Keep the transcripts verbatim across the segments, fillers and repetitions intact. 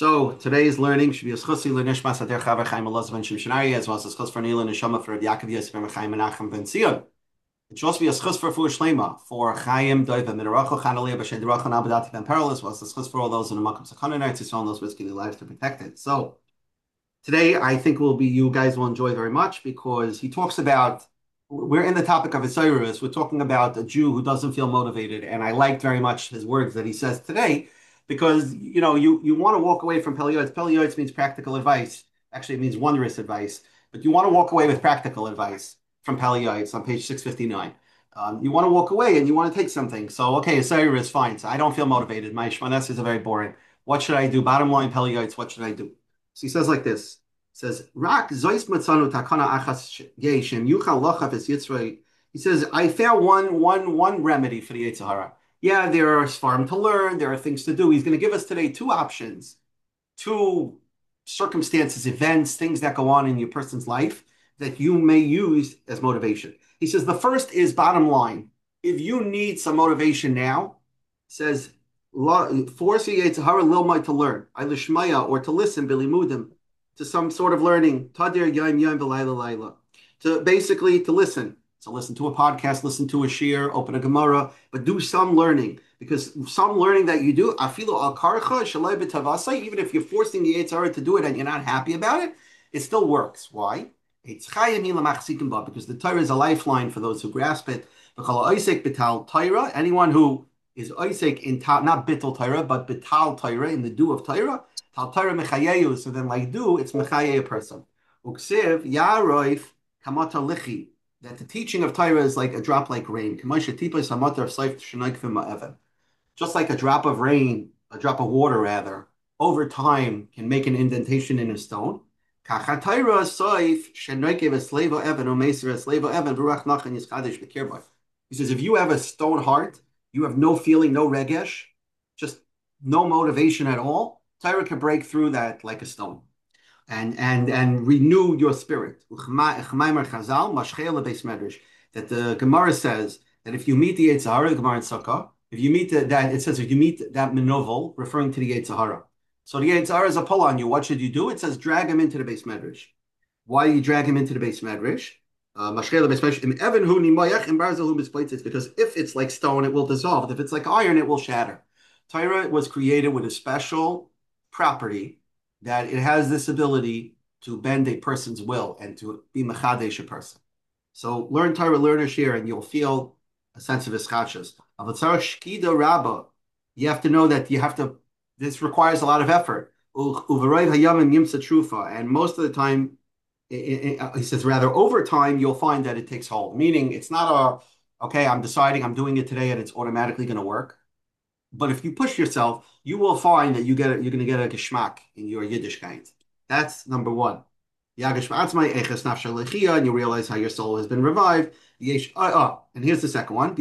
So today's learning should be a schusi l'nishmas ader chaver Chaim Elazar ben Shimshonari, as well as a schus for Neil and Neshama for Rabbi Yaakov Yosef ben Chaim Menachem ben Zion. It should also be a schus for Fu Shlema for Chaim Doiv ben Midaracho Chanalia b'Shem Derachon Abadati ben Peril, as well as a schus for all those in the Makam Sakana nights who saw those risking their lives to protect it. So today, I think will be you guys will enjoy very much because he talks about we're in the topic of Osiris. We're talking about a Jew who doesn't feel motivated, and I liked very much his words that he says today because you know you you want to walk away from Pelioids. Pelioids means practical advice. Actually, it means wondrous advice, but you want to walk away with practical advice from Pelioids on page six fifty-nine. Um, you want to walk away and you want to take something. So, okay, Osiris, fine. So I don't feel motivated. My Shmanes is a very boring. What should I do? Bottom line, Pelioids, what should I do? So he says like this. He says, Rak zois matzanu takana achas yeshem yuchal lochav es yitzray. He says, I found one, one, one remedy for the Yetzer Hara. Yeah, there are farm to learn, there are things to do. He's going to give us today two options, two circumstances, events, things that go on in your person's life that you may use as motivation. He says, the first is bottom line. If you need some motivation now, says, force your Yetzer Hara lilmai to learn, ilishmaya, or to listen, bilimudim, to some sort of learning, tadir yom yom v'layla layla, to basically to listen, to listen to a podcast, listen to a shir, open a Gemara, but do some learning because some learning that you do, afilu al karcha shalai b'tavasai, even if you're forcing the Yetzer Hara to do it and you're not happy about it, it still works. Why? It's because the Torah is a lifeline for those who grasp it. Anyone who is Isaac in ta, not bittul Torah, but bital Torah in the do of Torah. Tal Torah mechayeyu. So then, like do, it's mechaye a person. Uksiv yaroif kamata lichi. That the teaching of Torah is like a drop like rain. Just like a drop of rain, a drop of water rather, over time can make an indentation in a stone. He says, if you have a stone heart, you have no feeling, no regesh, just no motivation at all, Torah can break through that like a stone and and and renew your spirit. That the Gemara says that if you meet the Yetzer Hara, the Gemara in Sukkah, if you meet the, that, it says if you meet that menovel, referring to the Yetzer Hara. So the Yetzer Hara is a pull on you. What should you do? It says drag him into the base medrash. Why do you drag him into the base medrash? Uh, because if it's like stone, it will dissolve. If it's like iron, it will shatter. Torah was created with a special property that it has this ability to bend a person's will and to be mechadesh a person. So learn Torah, learn a shir, and you'll feel a sense of ischachas. You have to know that you have to. This requires a lot of effort. And most of the time, he says rather over time, you'll find that it takes hold. Meaning, it's not a okay. I'm deciding I'm doing it today, and it's automatically going to work. But if you push yourself, you will find that you get a, you're going to get a geschmack in your Yiddishkeit. That's number one. And you realize how your soul has been revived. And here's the second one.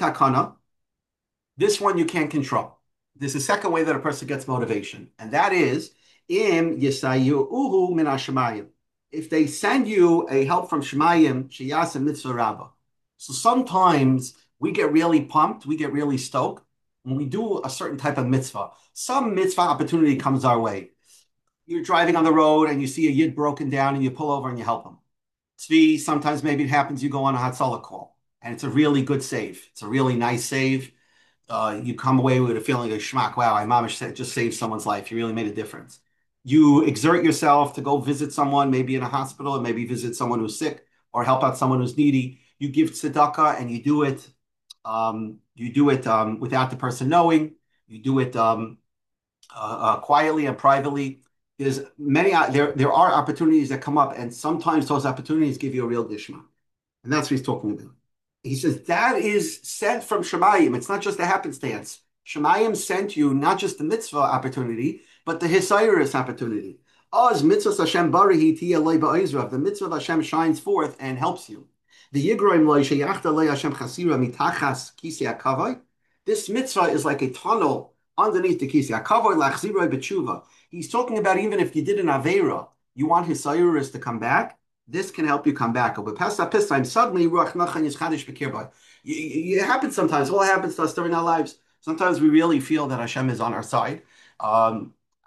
This one you can't control. There's a second way that a person gets motivation, and that is im yisayuhu min hashemayim. If they send you a help from Shemayim, sheyasa mitzvah rabbah. So sometimes we get really pumped, we get really stoked when we do a certain type of mitzvah. Some mitzvah opportunity comes our way. You're driving on the road and you see a yid broken down and you pull over and you help him. Tzvi, sometimes maybe it happens you go on a Hatzalah call and it's a really good save. It's a really nice save. Uh, you come away with a feeling of schmack. Wow, I mamish just saved someone's life. You really made a difference. You exert yourself to go visit someone, maybe in a hospital, or maybe visit someone who's sick, or help out someone who's needy. You give tzedakah, and you do it. Um, you do it um, without the person knowing. You do it um, uh, uh, quietly and privately. There's many. Uh, there there are opportunities that come up, and sometimes those opportunities give you a real dishma, and that's what he's talking about. He says that is sent from Shemayim. It's not just a happenstance. Shemayim sent you not just the mitzvah opportunity, but the Hisairis opportunity. Oz mitzvah Hashem barihi tiya lei ba'izrav. The mitzvah of Hashem shines forth and helps you. The yigroim lei sheyachta lei Hashem chasira mitachas kisi akavai. This mitzvah is like a tunnel underneath the kisi akavai lachziroi b'tshuva. He's talking about even if you did an aveira, you want Hisairis to come back. This can help you come back. But past that past time, suddenly ruach nachan is chadish b'kirbay. It happens sometimes. All happens to us during our lives. Sometimes we really feel that Hashem is on our side. Um,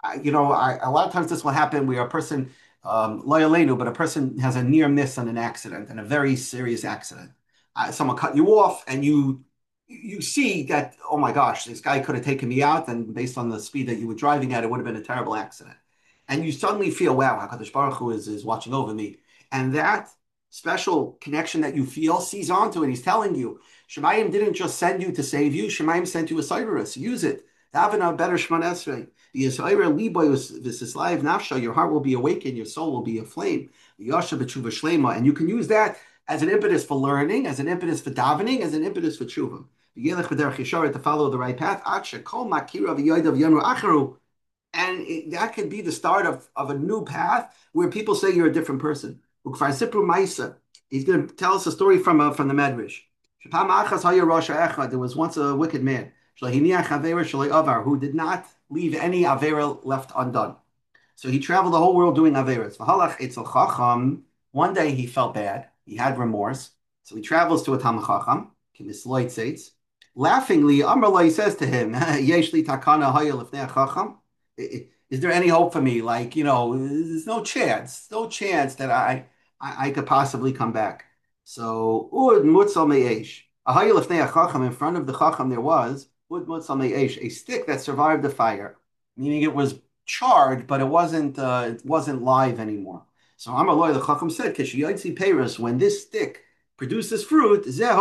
I, you know, I, a lot of times this will happen where a person, um, loyalenu, but a person has a near miss on an accident and a very serious accident. Uh, someone cut you off, and you you see that, oh my gosh, this guy could have taken me out, and based on the speed that you were driving at, it would have been a terrible accident. And you suddenly feel, wow, HaKadosh Baruch Hu is, is watching over me. And that special connection that you feel sees onto it. He's telling you, Shemayim didn't just send you to save you, Shemayim sent you a Cyrus. Use it. Have a better Shemon Esrei. The Yisrael Liboy V'Sislayev Nafsha, your heart will be awakened, your soul will be aflame. Yasha B'Tshuva Shlema, and you can use that as an impetus for learning, as an impetus for davening, as an impetus for tshuva. V'yelech b'derech yeshar, to follow the right path. Aksha kol makira v'yodav yamru acharu, and it, that could be the start of, of a new path where people say you're a different person. Ukfar Sipru Maisa, he's going to tell us a story from uh, from the Medrash. Shapam Achas Haya Rosh Echad, there was once a wicked man who did not leave any Avera left undone. So he traveled the whole world doing Averas. One day he felt bad. He had remorse. So he travels to a Talmid Chacham. Laughingly, Amrullah says to him, Yeshli takana haya lifnei chacham. Is there any hope for me? Like, you know, there's no chance, no chance that I, I, I could possibly come back. So, Ud Mutzal Me'esh. Ahaya lifnei chacham, in front of the chacham there was a stick that survived the fire, meaning it was charred, but it wasn't uh, it wasn't live anymore. So Amar Loi, the Chacham said, when this stick produces fruit, that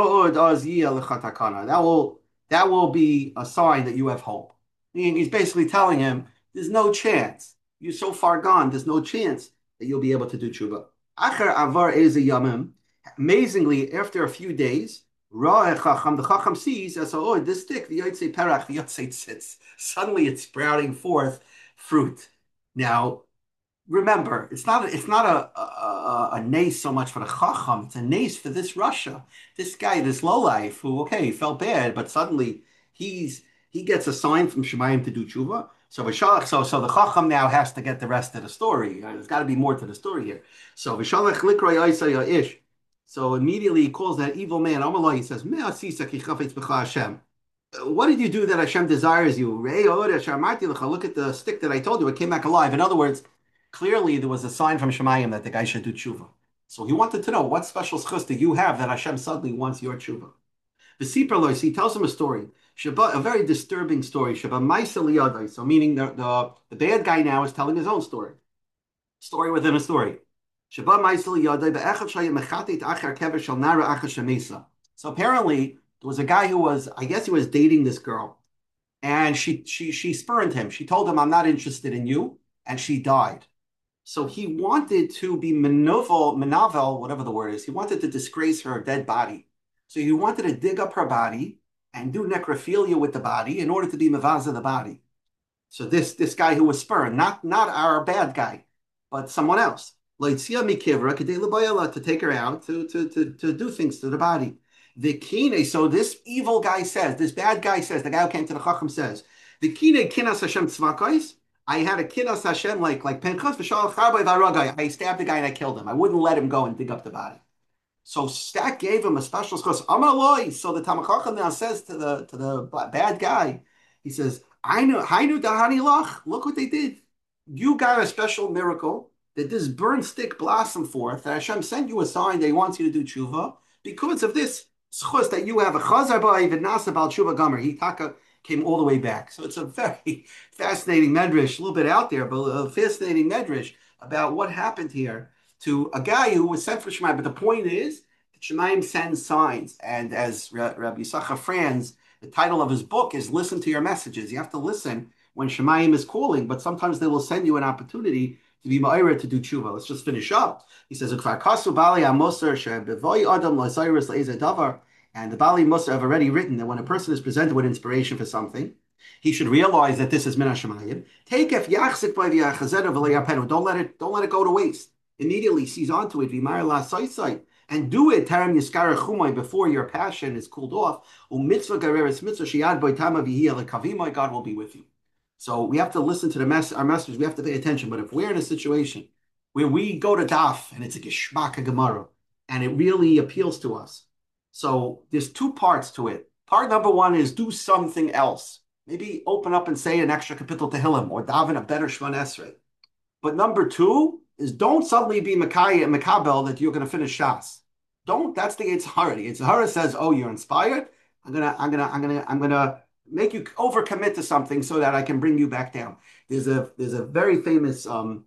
will that will be a sign that you have hope. Meaning he's basically telling him, there's no chance. You're so far gone, there's no chance that you'll be able to do tshuva. Amazingly, after a few days, the Chacham sees as oh, this stick, the Yotzei Perach, the Yotzei Tzitz. Suddenly it's sprouting forth fruit. Now, remember, it's not a, it's not a, a, a nace so much for the Chacham, it's a nace for this Russia. This guy, this lowlife, who, okay, he felt bad, but suddenly he's he gets a sign from Shemayim to do tshuva. So, so, so the Chacham now has to get the rest of the story. There's got to be more to the story here. So, V'shalach likroi Yisai ish. So immediately he calls that evil man, Amalai, he says, what did you do that Hashem desires you? Look at the stick that I told you, it came back alive. In other words, clearly there was a sign from Shemayim that the guy should do tshuva. So he wanted to know, what special schus do you have that Hashem suddenly wants your tshuva? V'sipar he tells him a story, a very disturbing story. So meaning the, the, the bad guy now is telling his own story. Story within a story. So apparently there was a guy who was, I guess he was dating this girl, and she she she spurned him. She told him, I'm not interested in you, and she died. So he wanted to be menovel, menavel, whatever the word is. He wanted to disgrace her dead body. So he wanted to dig up her body and do necrophilia with the body in order to be mevaza the body. So this this guy who was spurned, not not our bad guy, but someone else. To take her out, to, to, to, to do things to the body. The kine, so this evil guy says, this bad guy says, the guy who came to the Chacham says, the kine kinas Hashem tzvakais, I had a kinas Hashem like, like Pinchas v'shal charbay v'aragai. I stabbed the guy and I killed him. I wouldn't let him go and dig up the body. So that gave him a special schos. Amaloi. So the Talmid Chacham now says to the to the bad guy, he says, I knew, I knew dahani lach. Look what they did. You got a special miracle that this burned stick blossomed forth, that Hashem sent you a sign that He wants you to do tshuva because of this schus that you have a chazar ba'avid nasa bal tshuva gomer. He taka came all the way back. So it's a very fascinating medrash, a little bit out there, but a fascinating medrash about what happened here to a guy who was sent for Shemayim. But the point is that Shemayim sends signs, and as Rabbi Yisachar Franz, the title of his book is "Listen to Your Messages." You have to listen when Shemayim is calling, but sometimes they will send you an opportunity to be ma'ira to do tshuva. Let's just finish up. He says, and the Bali Musar have already written that when a person is presented with inspiration for something, he should realize that this is min hashemayim. Take if yachzik by the don't let it, don't let it go to waste. Immediately seize onto it, v'mar la sight and do it taram yiskara chumay before your passion is cooled off. U'mitzvah gareres mitzvah shiyad boitama v'hiyah lekavimay. God will be with you. So we have to listen to the mess, our message. We have to pay attention. But if we're in a situation where we go to daf and it's a geshmak a gemara and it really appeals to us, so there's two parts to it. Part number one is do something else. maybe open up and say an extra kapitel Tehillim or daven a better Shemon Esrei. But number two is don't suddenly be Makai and Makabel that you're going to finish Shas. Don't. That's the Yetzer Hara. The Yetzer Hara says, "Oh, you're inspired. I'm gonna, I'm gonna, I'm gonna, I'm gonna make you overcommit to something so that I can bring you back down." There's a there's a very famous um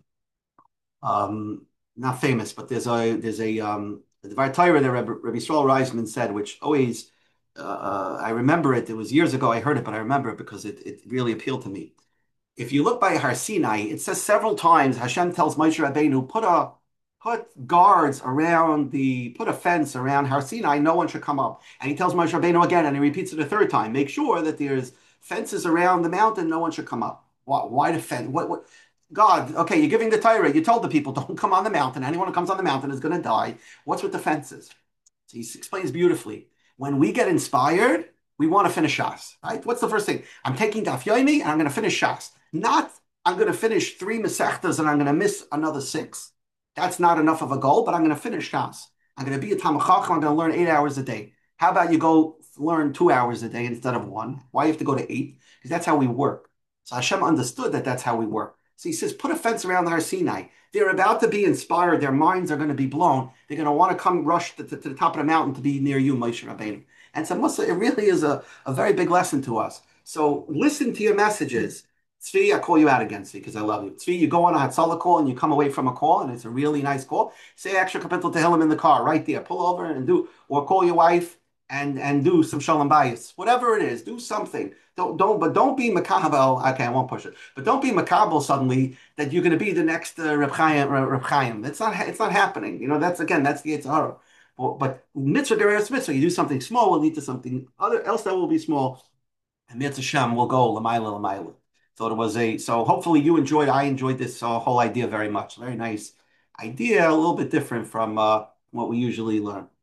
um not famous, but there's a there's a um the Vartira that Rabbi, Rabbi Yisrael Reisman said, which always uh, I remember it. It was years ago I heard it, but I remember it because it, it really appealed to me. If you look by Har Sinai, it says several times Hashem tells Moshe Rabbeinu, put a put guards around the put a fence around Har Sinai, no one should come up. And he tells Moshe Rabbeinu again, and he repeats it a third time, make sure that there's fences around the mountain, no one should come up. Why, why the fence? What, what? God, okay, you're giving the Torah. You told the people, don't come on the mountain. Anyone who comes on the mountain is going to die. What's with the fences? So he explains beautifully. When we get inspired, we want to finish Shas, right? What's the first thing? I'm taking Daf Yomi and I'm going to finish Shas. Not I'm going to finish three Masechtas and I'm going to miss another six. That's not enough of a goal, but I'm going to finish Shas. I'm going to be a Talmid Chacham. I'm going to learn eight hours a day. How about you go learn two hours a day instead of one? Why do you have to go to eight? Because that's how we work. So Hashem understood that that's how we work. So he says, put a fence around the Har Sinai. They're about to be inspired. Their minds are going to be blown. They're going to want to come rush to, to, to the top of the mountain to be near you, Moshe Rabbeinu. And so it really is a, a very big lesson to us. So listen to your messages. Tzvi, I call you out again, Tzvi, because I love you. Tzvi, you go on a Hatzalah call and you come away from a call and it's a really nice call. Say extra kapitel Tehillim in the car right there. Pull over and do, or call your wife and and do some Shalom Bayis. Whatever it is, do something. Don't don't, but don't be makabel. Okay, I won't push it. But don't be makabel suddenly that you're going to be the next uh, Reb Chaim. Reb Chaim. It's not it's not happening. You know that's again that's the Yetzer Hara. But, but mitzvah dereres mitzvah. You do something small will lead to something other else that will be small. And Mitzvah Shem will go lamaila lamaila. So it was a so hopefully you enjoyed. I enjoyed this uh, whole idea very much. Very nice idea, a little bit different from uh, what we usually learn.